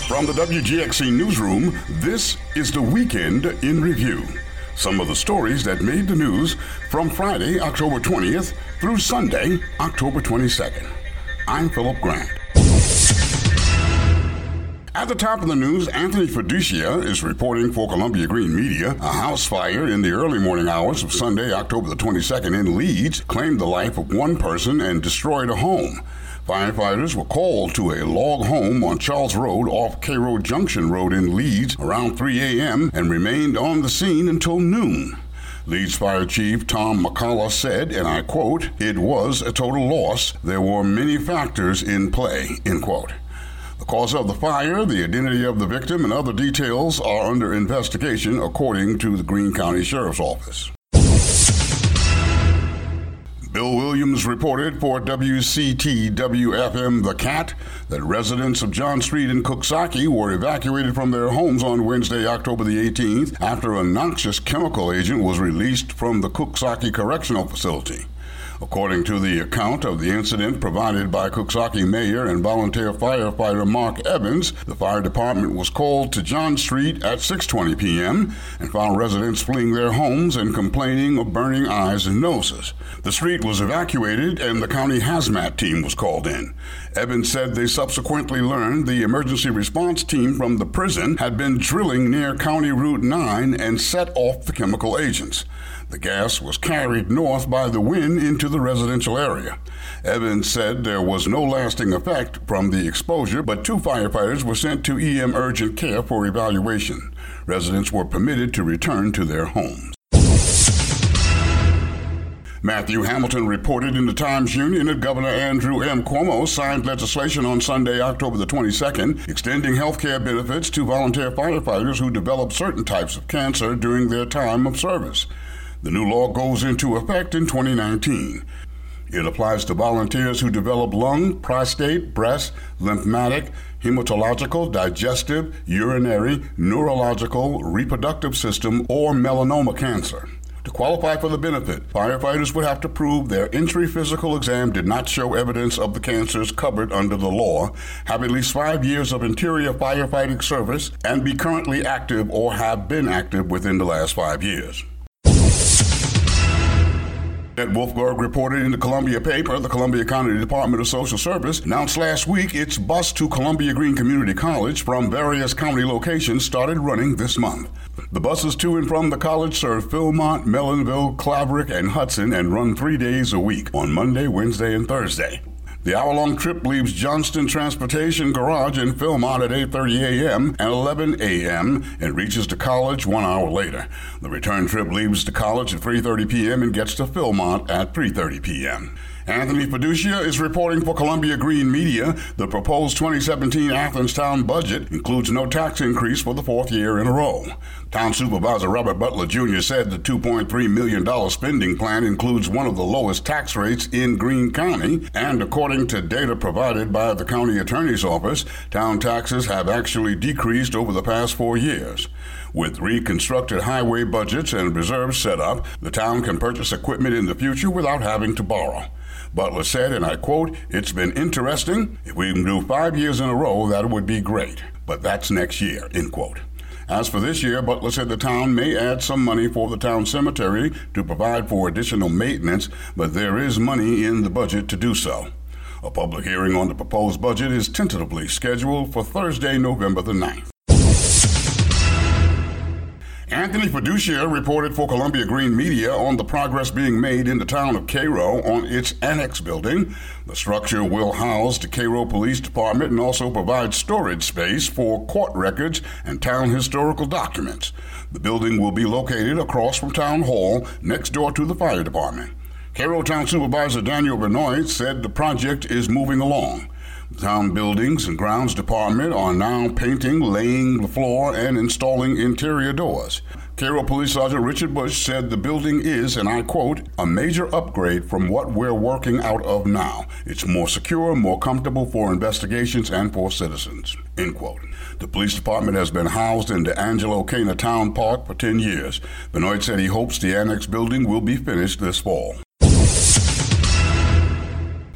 From the WGXC Newsroom, this is the Weekend in Review. Some of the stories that made the news from Friday, October 20th through Sunday, October 22nd. I'm Philip Grant. At the top of the news, Anthony Fiducia is reporting for Columbia Green Media. A house fire in the early morning hours of Sunday, October the 22nd in Leeds claimed the life of one person and destroyed a home. Firefighters were called to a log home on Charles Road off Cairo Junction Road in Leeds around 3 a.m. and remained on the scene until noon. Leeds Fire Chief Tom McCullough said, and I quote, "It was a total loss. There were many factors in play," end quote. The cause of the fire, the identity of the victim, and other details are under investigation, according to the Greene County Sheriff's Office. Bill Williams reported for WCTW-FM The Cat that residents of John Street in Coxsackie were evacuated from their homes on Wednesday, October the 18th, after a noxious chemical agent was released from the Coxsackie Correctional Facility. According to the account of the incident provided by Coxsackie Mayor and volunteer firefighter Mark Evans, the fire department was called to John Street at 6:20 p.m. and found residents fleeing their homes and complaining of burning eyes and noses. The street was evacuated and the county hazmat team was called in. Evans said they subsequently learned the emergency response team from the prison had been drilling near County Route 9 and set off the chemical agents. The gas was carried north by the wind into the residential area. Evans said there was no lasting effect from the exposure, but 2 firefighters were sent to EM urgent care for evaluation. Residents were permitted to return to their homes. Matthew Hamilton reported in the Times-Union that Governor Andrew M. Cuomo signed legislation on Sunday, October the 22nd, extending health care benefits to volunteer firefighters who develop certain types of cancer during their time of service. The new law goes into effect in 2019. It applies to volunteers who develop lung, prostate, breast, lymphatic, hematological, digestive, urinary, neurological, reproductive system, or melanoma cancer. To qualify for the benefit, firefighters would have to prove their entry physical exam did not show evidence of the cancers covered under the law, have at least 5 years of interior firefighting service, and be currently active or have been active within the last 5 years. Ed Wolfberg reported in the Columbia paper, the Columbia County Department of Social Service announced last week its bus to Columbia Green Community College from various county locations started running this month. The buses to and from the college serve Philmont, Mellonville, Claverick, and Hudson and run 3 days a week on Monday, Wednesday, and Thursday. The hour-long trip leaves Johnston Transportation Garage in Philmont at 8:30 a.m. and 11 a.m. and reaches the college 1 hour later. The return trip leaves the college at 3:30 p.m. and gets to Philmont at 3:30 p.m. Anthony Fiducia is reporting for Columbia Green Media. The proposed 2017 Athens town budget includes no tax increase for the 4th year in a row. Town Supervisor Robert Butler Jr. said the $2.3 million spending plan includes one of the lowest tax rates in Greene County, and according to data provided by the county attorney's office, town taxes have actually decreased over the past 4 years. With reconstructed highway budgets and reserves set up, the town can purchase equipment in the future without having to borrow. Butler said, and I quote, "It's been interesting. If we can do 5 years in a row, that would be great. But that's next year," end quote. As for this year, Butler said the town may add some money for the town cemetery to provide for additional maintenance, but there is money in the budget to do so. A public hearing on the proposed budget is tentatively scheduled for Thursday, November the 9th. Anthony Fiducia reported for Columbia Green Media on the progress being made in the town of Cairo on its annex building. The structure will house the Cairo Police Department and also provide storage space for court records and town historical documents. The building will be located across from Town Hall, next door to the fire department. Cairo Town Supervisor Daniel Benoit said the project is moving along. The town buildings and grounds department are now painting, laying the floor, and installing interior doors. Cairo Police Sergeant Richard Bush said the building is, and I quote, "a major upgrade from what we're working out of now. It's more secure, more comfortable for investigations and for citizens," end quote. The police department has been housed in the Angelo Cana Town Park for 10 years. Benoit said he hopes the annex building will be finished this fall.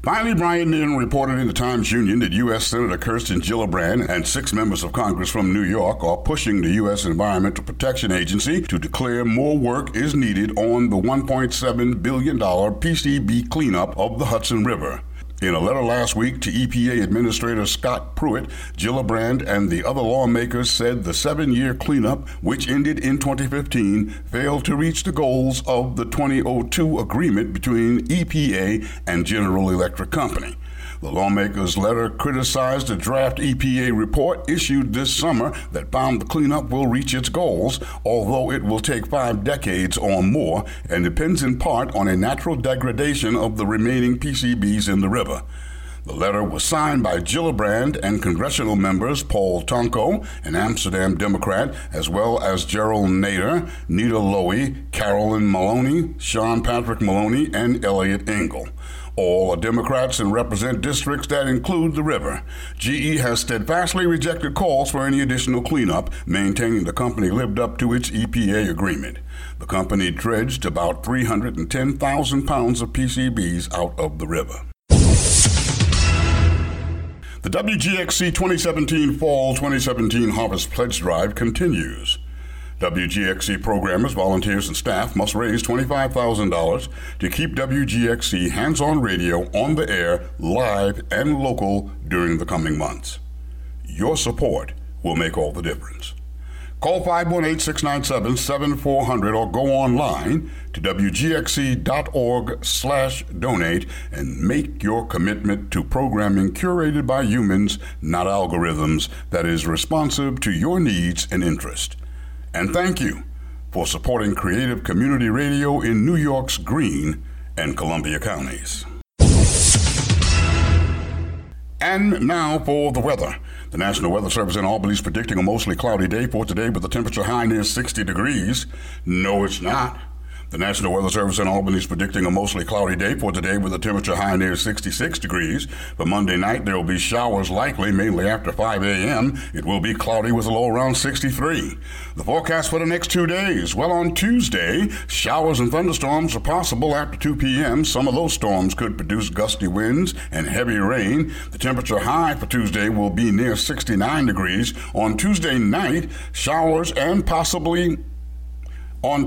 Finally, Brian Needham reported in the Times-Union that U.S. Senator Kirsten Gillibrand and 6 members of Congress from New York are pushing the U.S. Environmental Protection Agency to declare more work is needed on the $1.7 billion PCB cleanup of the Hudson River. In a letter last week to EPA Administrator Scott Pruitt, Gillibrand and the other lawmakers said the 7-year cleanup, which ended in 2015, failed to reach the goals of the 2002 agreement between EPA and General Electric Company. The lawmakers' letter criticized a draft EPA report issued this summer that found the cleanup will reach its goals, although it will take 5 decades or more and depends in part on a natural degradation of the remaining PCBs in the river. The letter was signed by Gillibrand and congressional members Paul Tonko, an Amsterdam Democrat, as well as Gerald Nader, Nita Lowey, Carolyn Maloney, Sean Patrick Maloney, and Elliot Engel. All are Democrats and represent districts that include the river. GE has steadfastly rejected calls for any additional cleanup, maintaining the company lived up to its EPA agreement. The company dredged about 310,000 pounds of PCBs out of the river. The WGXC 2017 Fall 2017 Harvest Pledge Drive continues. WGXC programmers, volunteers, and staff must raise $25,000 to keep WGXC hands-on radio on the air, live and local during the coming months. Your support will make all the difference. Call 518-697-7400 or go online to wgxc.org/donate and make your commitment to programming curated by humans, not algorithms, that is responsive to your needs and interest. And thank you for supporting creative community radio in New York's Greene and Columbia counties. And now for the weather. The National Weather Service in Albany is predicting a mostly cloudy day for today with a temperature high near 60 degrees. No, it's not. The National Weather Service in Albany is predicting a mostly cloudy day for today with a temperature high near 66 degrees. For Monday night, there will be showers likely, mainly after 5 a.m. It will be cloudy with a low around 63. The forecast for the next 2 days. Well, on Tuesday, showers and thunderstorms are possible after 2 p.m. Some of those storms could produce gusty winds and heavy rain. The temperature high for Tuesday will be near 69 degrees. On Tuesday night, showers and possibly a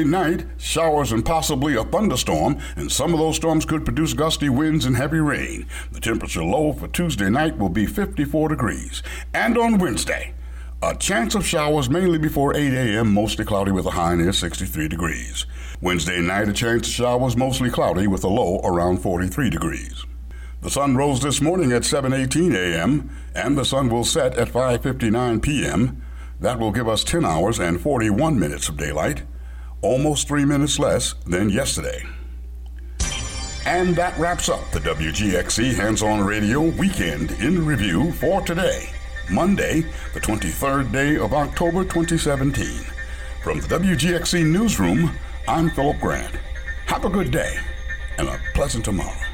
thunderstorm, and some of those storms could produce gusty winds and heavy rain. The temperature low for Tuesday night will be 54 degrees. And on Wednesday, a chance of showers mainly before 8 a.m., mostly cloudy with a high near 63 degrees. Wednesday night, a chance of showers mostly cloudy with a low around 43 degrees. The sun rose this morning at 7:18 a.m., and the sun will set at 5:59 p.m., That will give us 10 hours and 41 minutes of daylight, almost 3 minutes less than yesterday. And that wraps up the WGXC Hands-On Radio Weekend in Review for today, Monday, the 23rd day of October 2017. From the WGXC Newsroom, I'm Philip Grant. Have a good day and a pleasant tomorrow.